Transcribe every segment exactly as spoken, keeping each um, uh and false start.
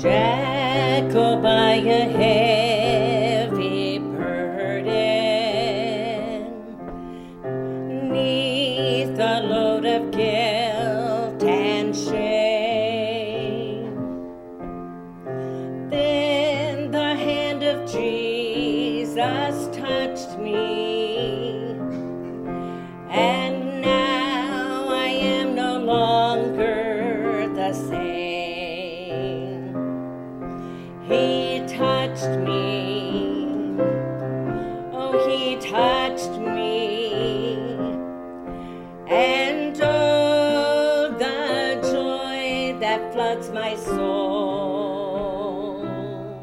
shackled by a heavy burden, neath a load of guilt and shame. Then the hand of Jesus touched me, and now I am no longer the same. He touched me, oh, he touched me, and oh, the joy that floods my soul.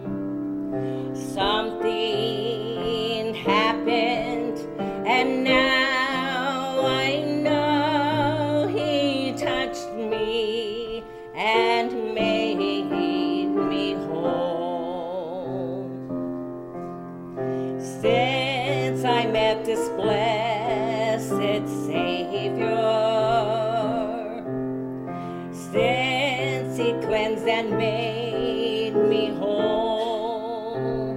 Something happened, and now I know he touched me and made me whole. Since I met this blessed Savior, since he cleansed and made me whole,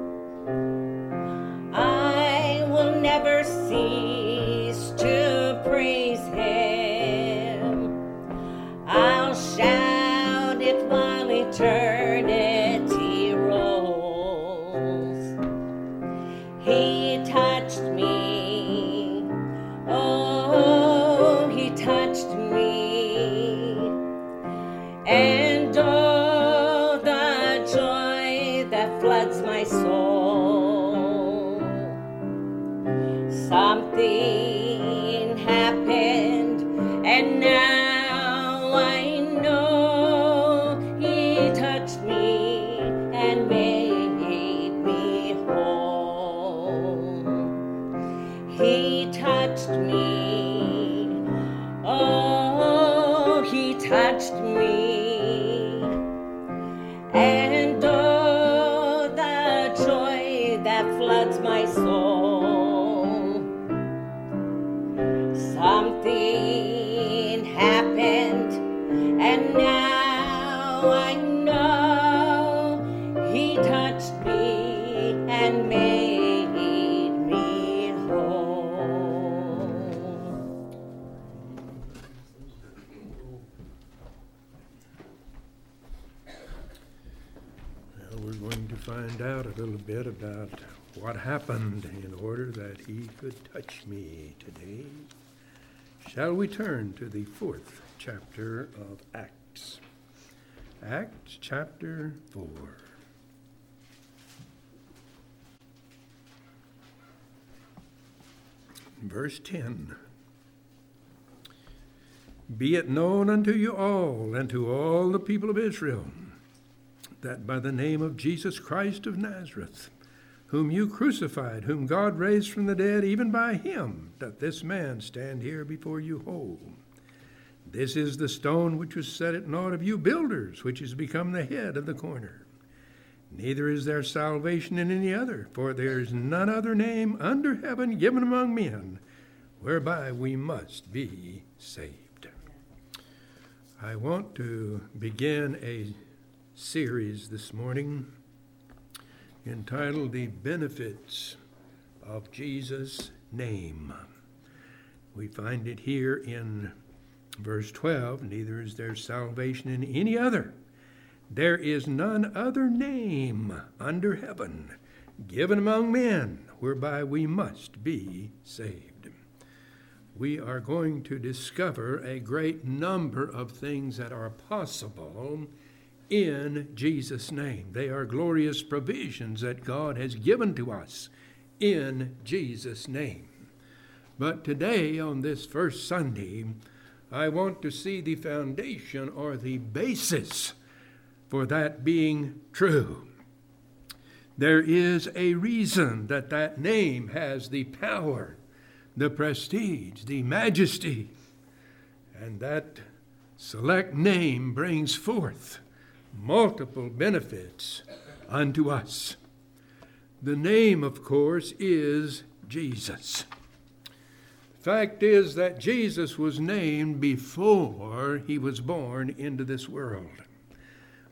I will never cease to praise him. I'll shout it while eternity rolls. He touched me, oh, he touched me, and oh, the joy that floods my soul. Something happened, and now I know he touched me and made me whole. He touched me, oh, he touched me, and oh, the joy that floods my soul. Something happened, and now I know he touched me and made me whole. Well, we're going to find out a little bit about what happened in order that he could touch me today. Shall we turn to the fourth chapter of Acts? Acts chapter four. Verse ten. Be it known unto you all and to all the people of Israel that by the name of Jesus Christ of Nazareth, whom you crucified, whom God raised from the dead, even by him, that this man stand here before you whole. This is the stone which was set at naught of you builders, which is become the head of the corner. Neither is there salvation in any other, for there is none other name under heaven given among men, whereby we must be saved. I want to begin a series this morning entitled The Benefits of Jesus' Name. We find it here in verse twelve, neither is there salvation in any other. There is none other name under heaven given among men whereby we must be saved. We are going to discover a great number of things that are possible in Jesus' name. They are glorious provisions that God has given to us in Jesus' name. But today, on this first Sunday, I want to see the foundation or the basis for that being true. There is a reason that that name has the power, the prestige, the majesty, and that select name brings forth multiple benefits unto us. The name, of course, is Jesus. The fact is that Jesus was named before he was born into this world.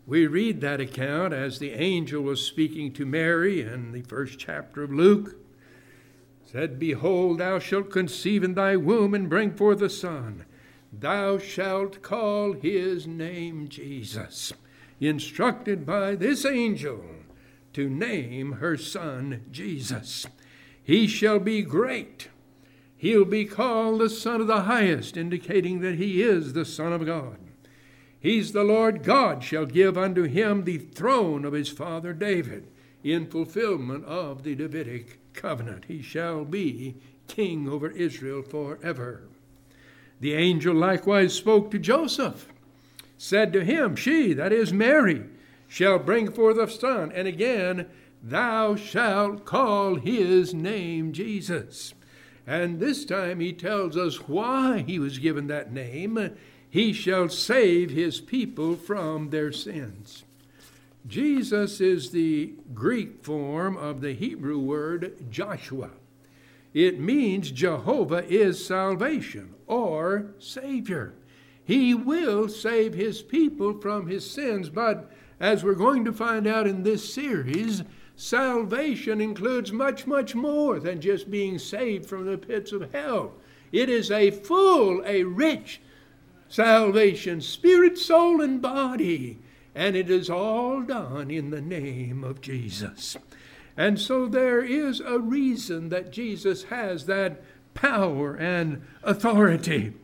We read that account as the angel was speaking to Mary in the first chapter of Luke. Said, "Behold, thou shalt conceive in thy womb and bring forth a son. Thou shalt call his name Jesus." Instructed by this angel to name her son Jesus. "He shall be great. He'll be called the Son of the Highest," indicating that he is the Son of God. "He's the Lord God shall give unto him the throne of his father David," in fulfillment of the Davidic covenant. He shall be king over Israel forever. The angel likewise spoke to Joseph, said to him, "She," that is Mary, "shall bring forth a son, and again, thou shalt call his name Jesus." And this time he tells us why he was given that name. He shall save his people from their sins. Jesus is the Greek form of the Hebrew word Joshua. It means Jehovah is salvation or Savior. He will save his people from his sins, but as we're going to find out in this series, salvation includes much, much more than just being saved from the pits of hell. It is a full, a rich salvation, spirit, soul, and body. And it is all done in the name of Jesus. And so there is a reason that Jesus has that power and authority.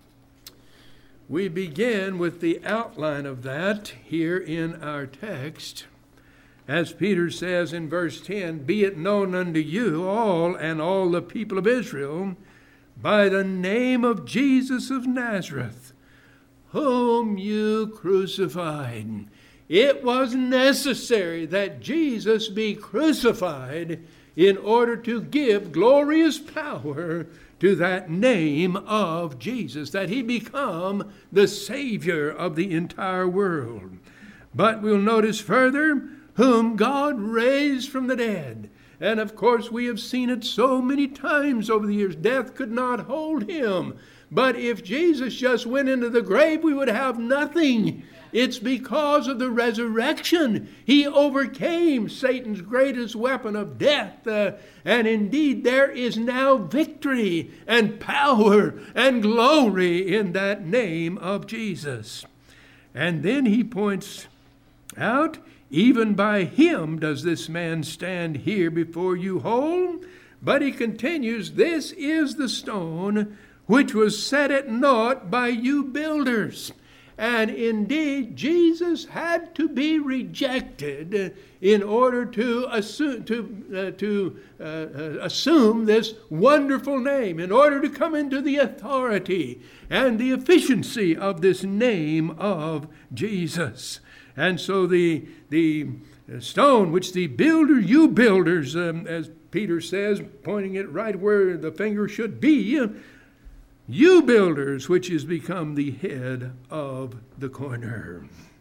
We begin with the outline of that here in our text. As Peter says in verse ten, "Be it known unto you all and all the people of Israel, by the name of Jesus of Nazareth, whom you crucified." It was necessary that Jesus be crucified in order to give glorious power to that name of Jesus, that he become the Savior of the entire world. But we'll notice further, whom God raised from the dead. And of course we have seen it so many times over the years. Death could not hold him. But if Jesus just went into the grave, we would have nothing. It's because of the resurrection. He overcame Satan's greatest weapon of death. Uh, and indeed, there is now victory and power and glory in that name of Jesus. And then he points out, even by him does this man stand here before you whole. But he continues, this is the stone which was set at naught by you builders. And indeed, Jesus had to be rejected in order to assume, to, uh, to uh, uh, assume this wonderful name, in order to come into the authority and the efficiency of this name of Jesus. And so the, the stone which the builder, you builders, um, as Peter says, pointing it right where the finger should be, you builders, which has become the head of the corner.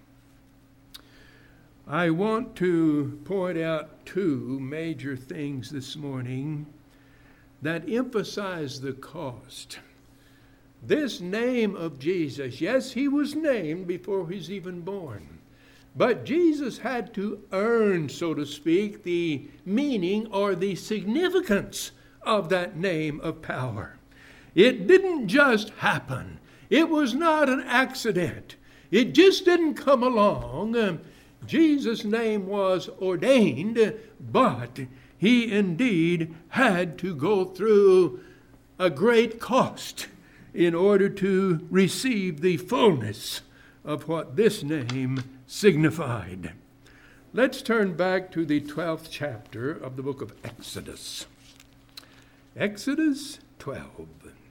I want to point out two major things this morning that emphasize the cost. This name of Jesus, yes, he was named before he was even born. But Jesus had to earn, so to speak, the meaning or the significance of that name of power. It didn't just happen. It was not an accident. It just didn't come along. Um, Jesus' name was ordained, but he indeed had to go through a great cost in order to receive the fullness of what this name signified. Let's turn back to the twelfth chapter of the book of Exodus. Exodus twelve.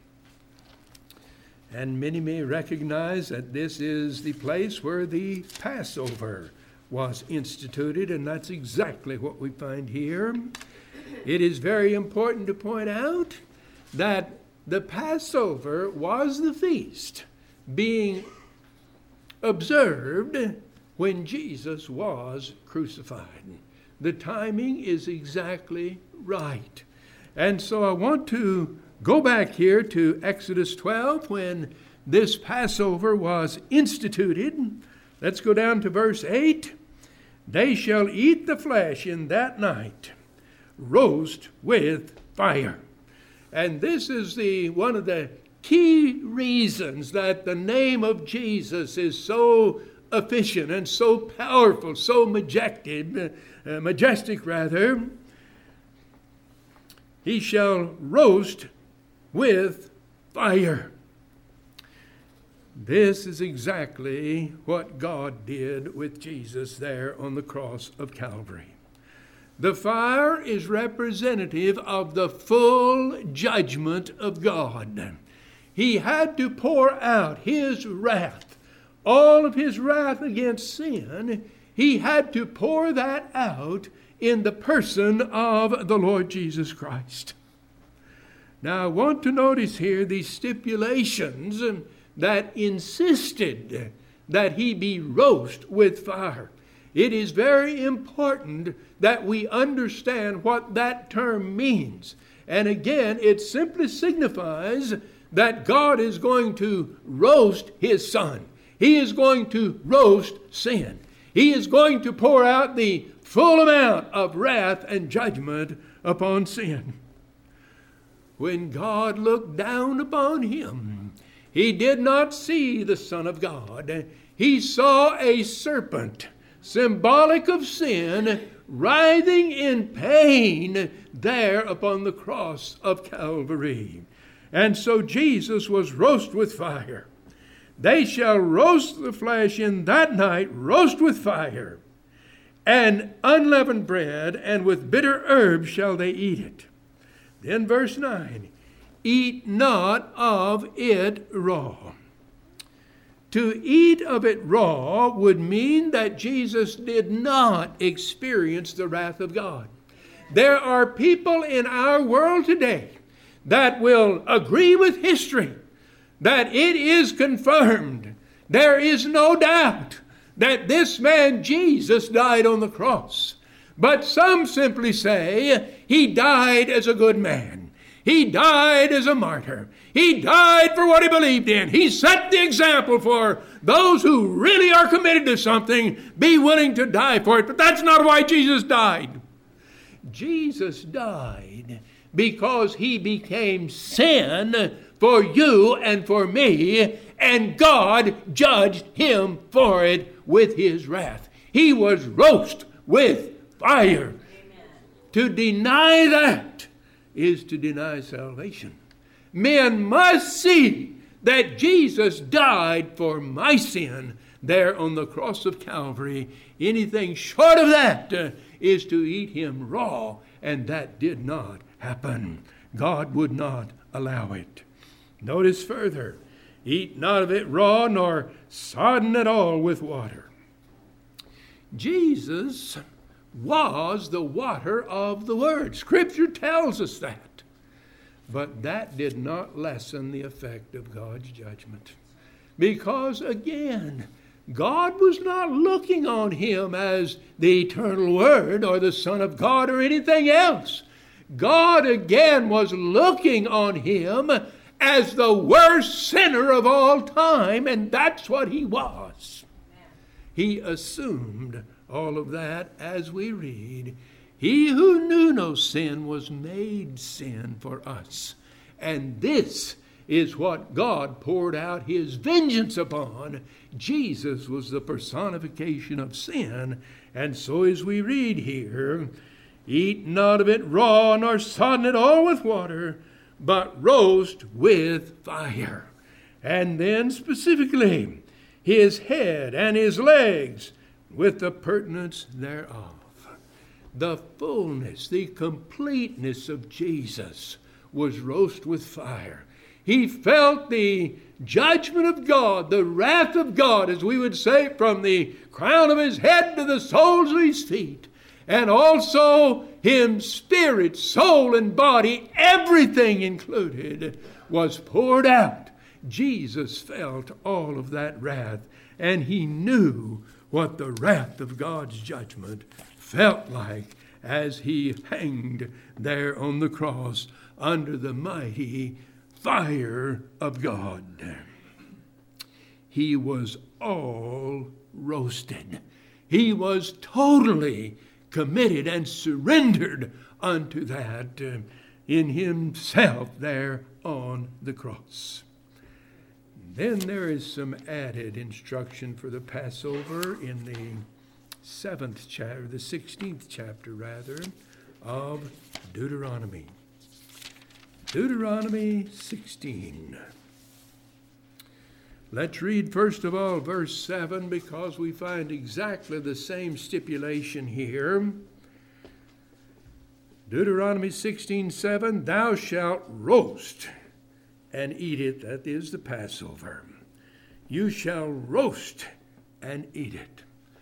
And many may recognize that this is the place where the Passover was instituted, and that's exactly what we find here. It is very important to point out that the Passover was the feast being observed when Jesus was crucified. The timing is exactly right. And so I want to go back here to Exodus twelve when this Passover was instituted. Let's go down to verse eight. They shall eat the flesh in that night, roast with fire. And this is the one of the key reasons that the name of Jesus is so efficient and so powerful, so majestic, uh, majestic rather. He shall roast with fire. This is exactly what God did with Jesus there on the cross of Calvary. The fire is representative of the full judgment of God. He had to pour out his wrath, all of his wrath against sin. He had to pour that out in the person of the Lord Jesus Christ. Now I want to notice here these stipulations that insisted that he be roast with fire. It is very important that we understand what that term means. And again, it simply signifies that God is going to roast his Son. He is going to roast sin. He is going to pour out the full amount of wrath and judgment upon sin. When God looked down upon him, he did not see the Son of God. He saw a serpent, symbolic of sin, writhing in pain there upon the cross of Calvary. And so Jesus was roast with fire. They shall roast the flesh in that night, roast with fire, and unleavened bread, and with bitter herbs shall they eat it. Then verse nine, eat not of it raw. To eat of it raw would mean that Jesus did not experience the wrath of God. There are people in our world today that will agree with history that it is confirmed. There is no doubt that this man Jesus died on the cross. But some simply say he died as a good man. He died as a martyr. He died for what he believed in. He set the example for those who really are committed to something, be willing to die for it. But that's not why Jesus died. Jesus died because he became sin for you and for me, and God judged him for it with his wrath. He was roast with fire. Amen. To deny that is to deny salvation. Men must see that Jesus died for my sin there on the cross of Calvary. Anything short of that uh, is to eat him raw, and that did not happen. God would not allow it. Notice further, eat not of it raw, nor sodden at all with water. Jesus was the water of the Word. Scripture tells us that. But that did not lessen the effect of God's judgment. Because, again, God was not looking on him as the eternal Word or the Son of God or anything else. God, again, was looking on him as the worst sinner of all time, and that's what he was. He assumed all of that as we read. He who knew no sin was made sin for us. And this is what God poured out his vengeance upon. Jesus was the personification of sin. And so as we read here, eat not of it raw, nor sodden it all with water, but roast with fire. And then specifically, his head and his legs with the pertinence thereof. The fullness, the completeness of Jesus was roast with fire. He felt the judgment of God, the wrath of God, as we would say, from the crown of his head to the soles of his feet. And also him, spirit, soul, and body, everything included, was poured out. Jesus felt all of that wrath, and he knew what the wrath of God's judgment felt like as he hanged there on the cross under the mighty fire of God. He was all roasted. He was totally committed and surrendered unto that uh, in himself there on the cross. Then there is some added instruction for the Passover in the seventh chapter, the sixteenth chapter rather, of Deuteronomy. Deuteronomy sixteen. Let's read first of all verse seven, because we find exactly the same stipulation here. Deuteronomy sixteen seven, thou shalt roast and eat it. That is the Passover. You shall roast and eat it.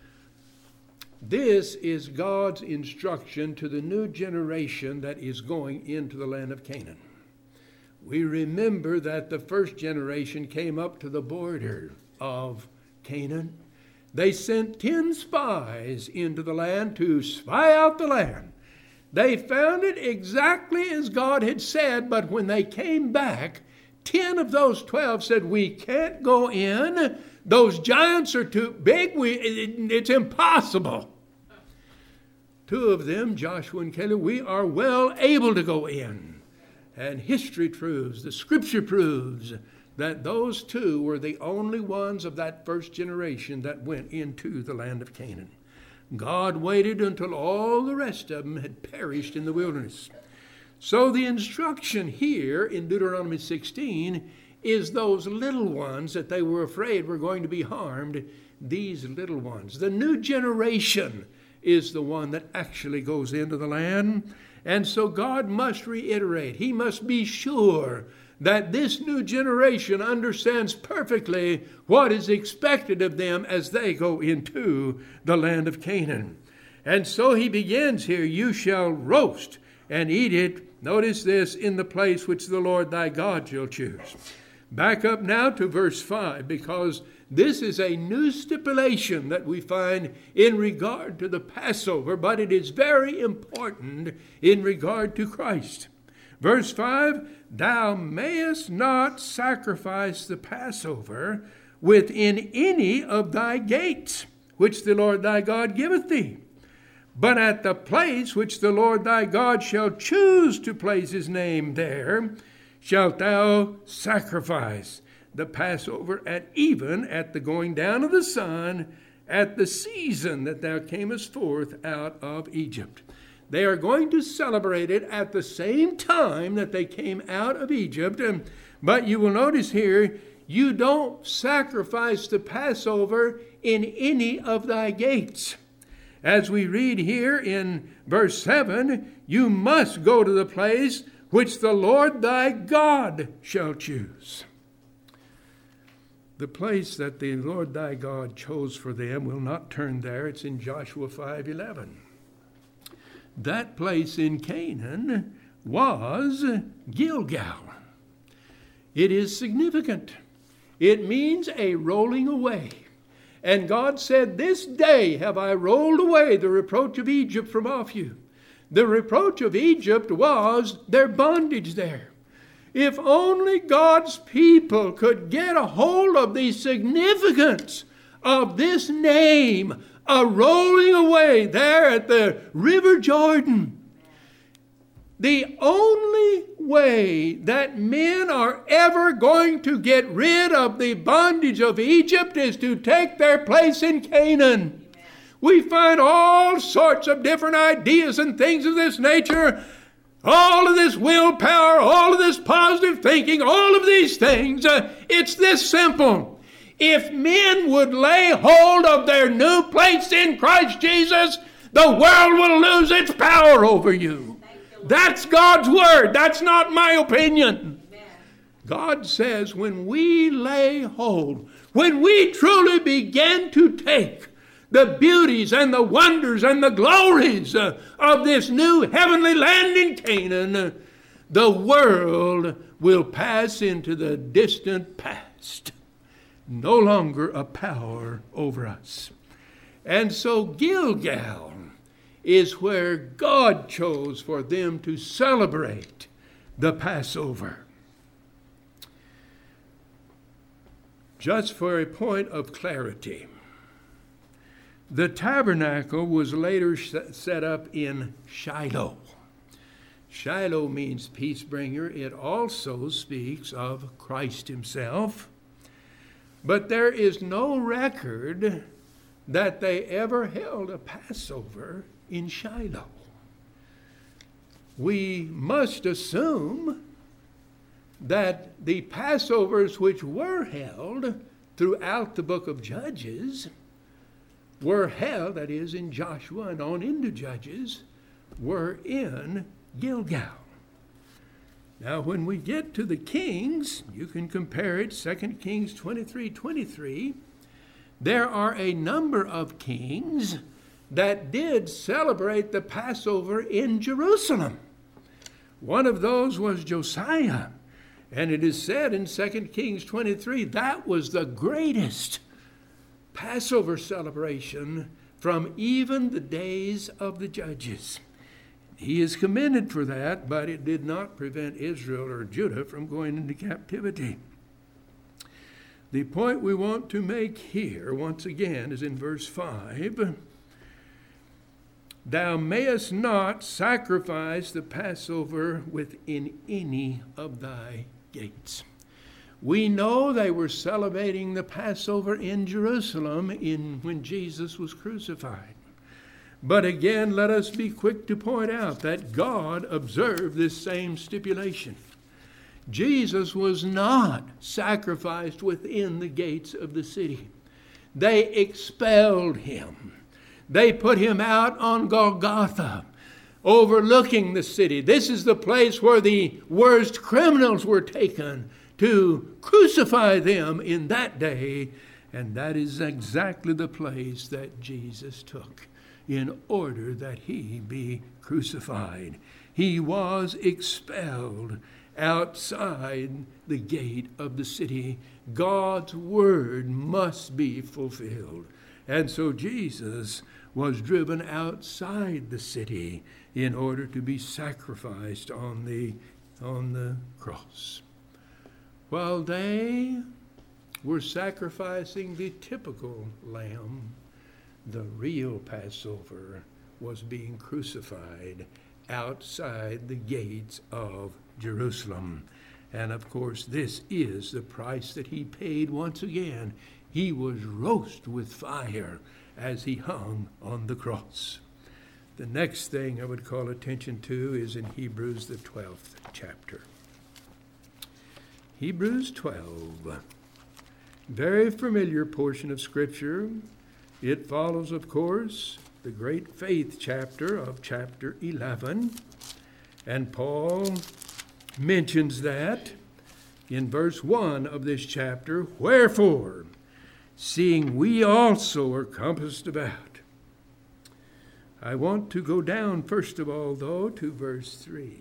This is God's instruction to the new generation that is going into the land of Canaan. We remember that the first generation came up to the border of Canaan. They sent ten spies into the land to spy out the land. They found it exactly as God had said, but when they came back, ten of those twelve said, we can't go in. Those giants are too big. We, it, it's impossible. Two of them, Joshua and Caleb, we are well able to go in. And history proves, the scripture proves, that those two were the only ones of that first generation that went into the land of Canaan. God waited until all the rest of them had perished in the wilderness. So the instruction here in Deuteronomy sixteen is those little ones that they were afraid were going to be harmed, these little ones. The new generation is the one that actually goes into the land. And so God must reiterate, he must be sure that this new generation understands perfectly what is expected of them as they go into the land of Canaan. And so he begins here, you shall roast and eat it, notice this, in the place which the Lord thy God shall choose. Back up now to verse five, because this is a new stipulation that we find in regard to the Passover, but it is very important in regard to Christ. Verse five, thou mayest not sacrifice the Passover within any of thy gates, which the Lord thy God giveth thee. But at the place which the Lord thy God shall choose to place his name there, shalt thou sacrifice the Passover at even at the going down of the sun, at the season that thou camest forth out of Egypt. They are going to celebrate it at the same time that they came out of Egypt. But you will notice here, you don't sacrifice the Passover in any of thy gates. As we read here in verse seven, you must go to the place which the Lord thy God shall choose. The place that the Lord thy God chose for them, will not turn there. It's in Joshua five eleven. That place in Canaan was Gilgal. It is significant. It means a rolling away. And God said, this day have I rolled away the reproach of Egypt from off you. The reproach of Egypt was their bondage there. If only God's people could get a hold of the significance of this name, a rolling away there at the River Jordan. The only way that men are ever going to get rid of the bondage of Egypt is to take their place in Canaan. We find all sorts of different ideas and things of this nature. All of this willpower, all of this positive thinking, all of these things, uh, it's this simple. If men would lay hold of their new place in Christ Jesus, the world will lose its power over you. That's God's word. That's not my opinion. God says when we lay hold, when we truly begin to take the beauties and the wonders and the glories uh, of this new heavenly land in Canaan, uh, the world will pass into the distant past. No longer a power over us. And so Gilgal is where God chose for them to celebrate the Passover. Just for a point of clarity, The tabernacle was later set up in Shiloh. Shiloh means peace bringer. It also speaks of Christ himself. But there is no record that they ever held a Passover in Shiloh. We must assume that the Passovers which were held throughout the book of Judges were held, that is, in Joshua and on into Judges, were in Gilgal. Now, when we get to the Kings, you can compare it, Second Kings twenty-three twenty-three. There are a number of kings that did celebrate the Passover in Jerusalem. One of those was Josiah. And it is said in Second Kings twenty-three, that was the greatest Passover celebration from even the days of the judges. He is commended for that, but it did not prevent Israel or Judah from going into captivity. The point we want to make here, once again, is in verse five. Thou mayest not sacrifice the Passover within any of thy gates. We know they were celebrating the Passover in Jerusalem in when Jesus was crucified. But again, let us be quick to point out that God observed this same stipulation. Jesus was not sacrificed within the gates of the city. They expelled him. They put him out on Golgotha, overlooking the city. This is the place where the worst criminals were taken to crucify them in that day. And that is exactly the place that Jesus took in order that he be crucified. He was expelled outside the gate of the city. God's word must be fulfilled. And so Jesus was driven outside the city in order to be sacrificed on the, on the cross. While they were sacrificing the typical lamb, the real Passover was being crucified outside the gates of Jerusalem. And of course, this is the price that he paid once again. He was roasted with fire as he hung on the cross. The next thing I would call attention to is in Hebrews, the twelfth chapter. Hebrews twelve, very familiar portion of Scripture. It follows, of course, the great faith chapter of chapter eleven. And Paul mentions that in verse one of this chapter. Wherefore, seeing we also are compassed about. I want to go down, first of all, though, to verse three.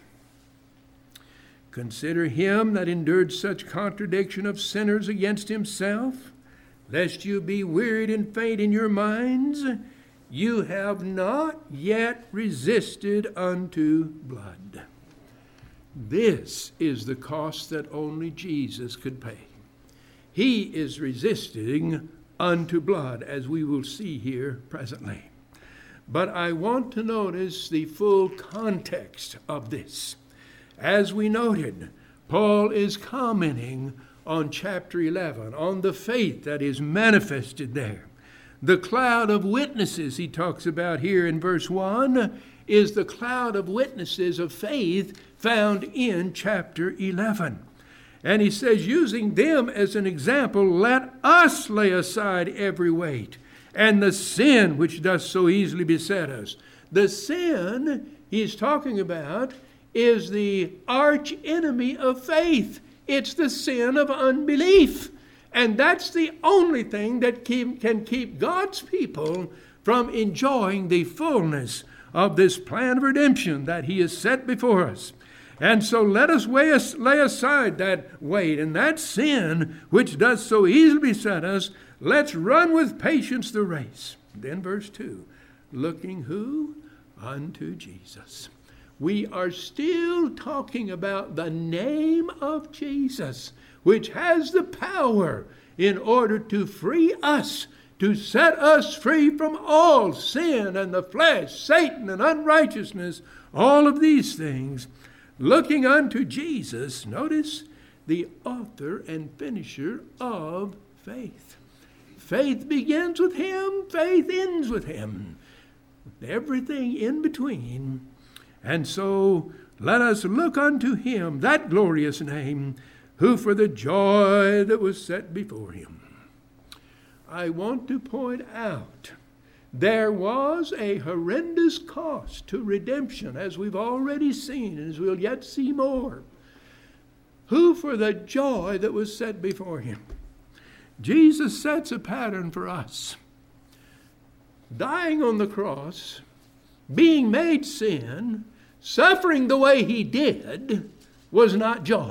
Consider him that endured such contradiction of sinners against himself, lest you be wearied and faint in your minds. You have not yet resisted unto blood. This is the cost that only Jesus could pay. He is resisting unto blood, as we will see here presently. But I want to notice the full context of this. As we noted, Paul is commenting on chapter eleven, on the faith that is manifested there. The cloud of witnesses he talks about here in verse one is the cloud of witnesses of faith found in chapter eleven. And he says, using them as an example, let us lay aside every weight and the sin which does so easily beset us. The sin he's talking about is the arch enemy of faith. It's the sin of unbelief. And that's the only thing that keep, can keep God's people from enjoying the fullness of this plan of redemption that he has set before us. And so let us lay aside that weight and that sin which does so easily beset us. Let's run with patience the race. Then verse two, looking who? Unto Jesus. We are still talking about the name of Jesus, which has the power in order to free us to set us free from all sin and the flesh, Satan and unrighteousness, all of these things, looking unto Jesus, notice, the author and finisher of faith. Faith begins with him, faith ends with him. Everything in between. And so let us look unto him, that glorious name, who for the joy that was set before him. I want to point out there was a horrendous cost to redemption, as we've already seen, and as we'll yet see more. Who for the joy that was set before him. Jesus sets a pattern for us. Dying on the cross, being made sin, suffering the way he did, was not joy.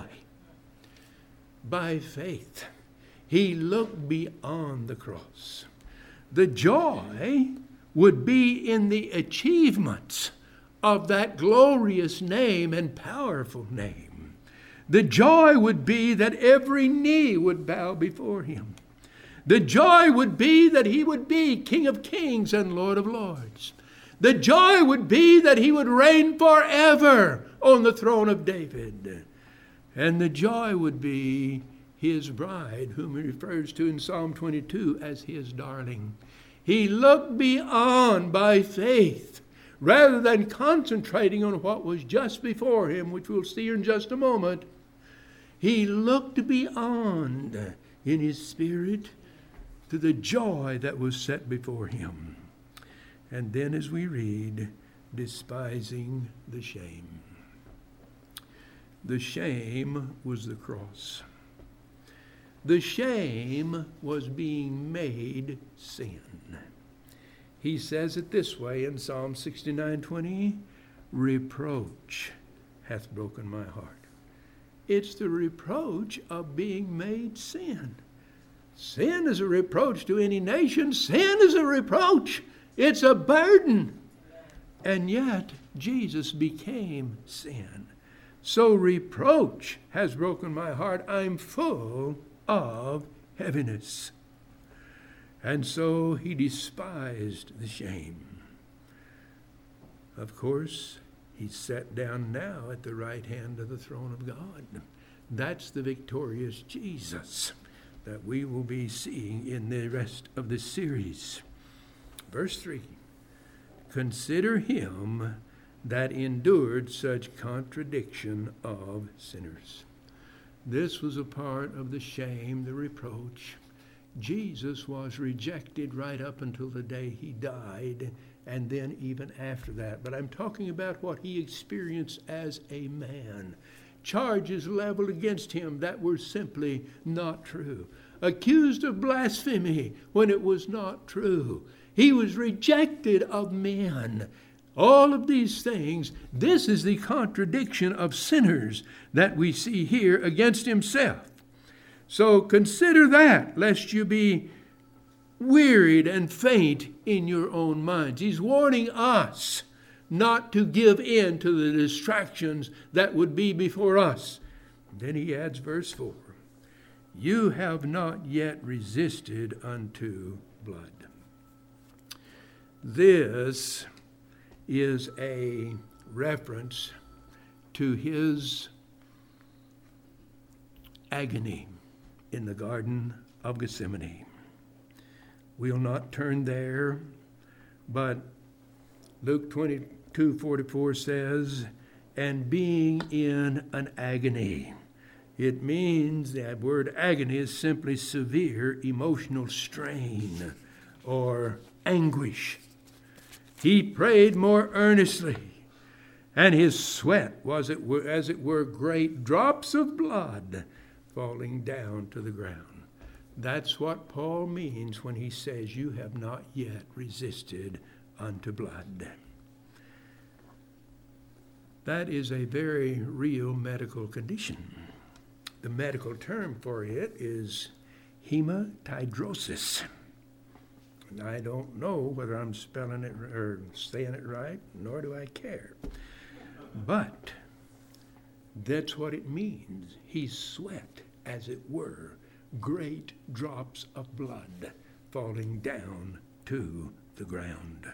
By faith, he looked beyond the cross. The joy would be in the achievements of that glorious name and powerful name. The joy would be that every knee would bow before him. The joy would be that he would be King of Kings and Lord of Lords. The joy would be that he would reign forever on the throne of David. And the joy would be his bride, whom he refers to in Psalm twenty-two as his darling. He looked beyond by faith, rather than concentrating on what was just before him, which we'll see in just a moment. He looked beyond in his spirit to the joy that was set before him. And then as we read, despising the shame. The shame was the cross. The shame was being made sin. He says it this way in Psalm sixty-nine twenty, reproach hath broken my heart. It's the reproach of being made sin. Sin is a reproach to any nation. Sin is a reproach. It's a burden. And yet, Jesus became sin. So reproach has broken my heart. I'm full of heaviness. And so he despised the shame. Of course, he's sat down now at the right hand of the throne of God. That's the victorious Jesus that we will be seeing in the rest of this series. Verse three, consider him that endured such contradiction of sinners. This was a part of the shame, the reproach. Jesus was rejected right up until the day he died, and then even after that. But I'm talking about what he experienced as a man. Charges leveled against him that were simply not true. Accused of blasphemy when it was not true. He was rejected of men. All of these things, this is the contradiction of sinners that we see here against himself. So consider that, lest you be wearied and faint in your own minds. He's warning us not to give in to the distractions that would be before us. Then he adds verse four, you have not yet resisted unto blood. This is a reference to his agony in the Garden of Gethsemane. We'll not turn there, but Luke twenty-two forty-four says, and being in an agony. It means, that word agony is simply severe emotional strain or anguish. He prayed more earnestly, and his sweat was, as it were, great drops of blood falling down to the ground. That's what Paul means when he says, you have not yet resisted unto blood. That is a very real medical condition. The medical term for it is hematidrosis. And I don't know whether I'm spelling it or saying it right, nor do I care. But that's what it means. He sweat, as it were, great drops of blood falling down to the ground.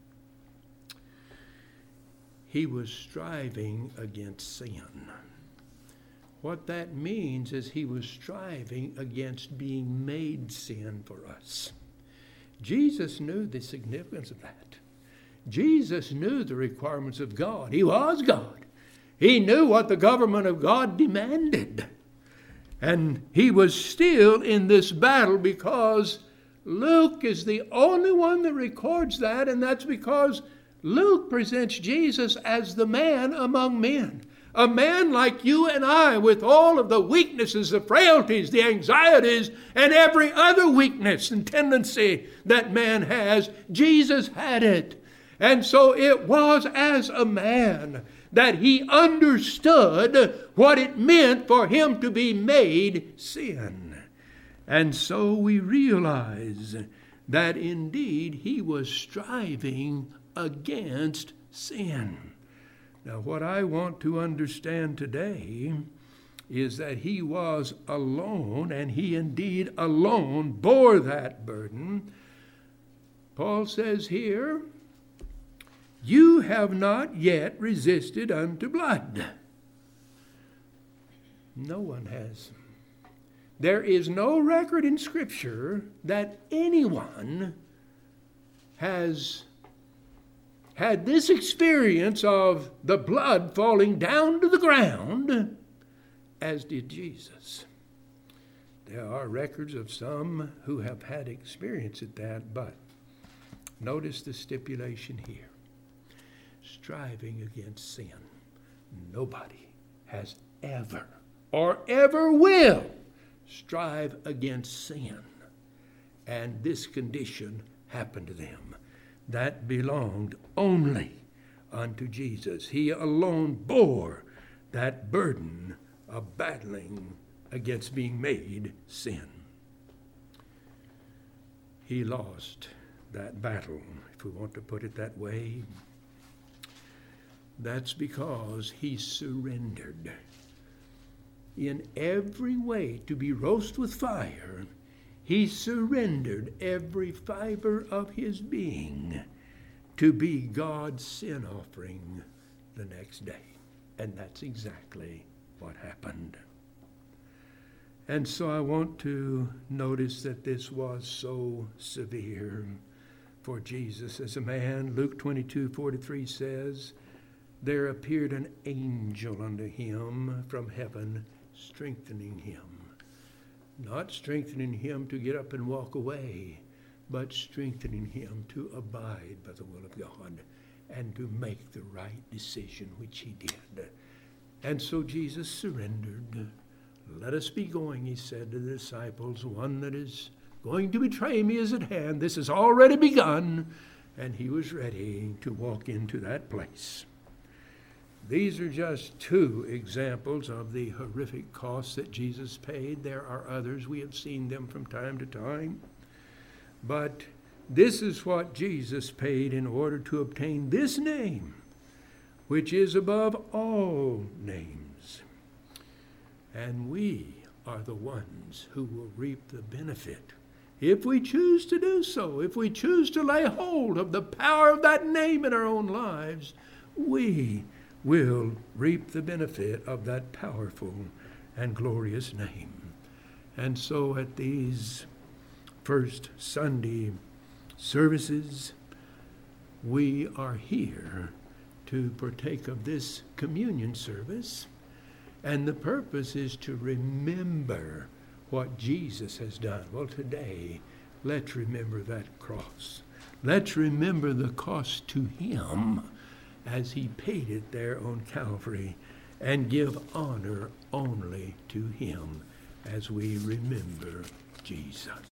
He was striving against sin. What that means is he was striving against being made sin for us. Jesus knew the significance of that. Jesus knew the requirements of God. He was God. He knew what the government of God demanded. And he was still in this battle because Luke is the only one that records that, and that's because Luke presents Jesus as the man among men. A man like you and I, with all of the weaknesses, the frailties, the anxieties, and every other weakness and tendency that man has, Jesus had it. And so it was as a man that he understood what it meant for him to be made sin. And so we realize that indeed he was striving against sin. Now, what I want to understand today is that he was alone, and he indeed alone bore that burden. Paul says here, you have not yet resisted unto blood. No one has. There is no record in Scripture that anyone has had this experience of the blood falling down to the ground as did Jesus. There are records of some who have had experience at that, but notice the stipulation here. Striving against sin. Nobody has ever or ever will strive against sin. And this condition happened to them. That belonged only unto Jesus. He alone bore that burden of battling against being made sin. He lost that battle, if we want to put it that way. That's because he surrendered in every way to be roasted with fire. He surrendered every fiber of his being to be God's sin offering the next day. And that's exactly what happened. And so I want to notice that this was so severe for Jesus as a man. Luke twenty-two forty-three says, there appeared an angel unto him from heaven, strengthening him. Not strengthening him to get up and walk away, but strengthening him to abide by the will of God and to make the right decision, which he did. And so Jesus surrendered. Let us be going, he said to the disciples. One that is going to betray me is at hand. This has already begun. And he was ready to walk into that place. These are just two examples of the horrific costs that Jesus paid. There are others. We have seen them from time to time. But this is what Jesus paid in order to obtain this name, which is above all names. And we are the ones who will reap the benefit if we choose to do so. If we choose to lay hold of the power of that name in our own lives, we will reap the benefit of that powerful and glorious name. And so at these first Sunday services, we are here to partake of this communion service, and the purpose is to remember what Jesus has done. Well, today, let's remember that cross. Let's remember the cost to him as he paid it there on Calvary, and give honor only to him as we remember Jesus.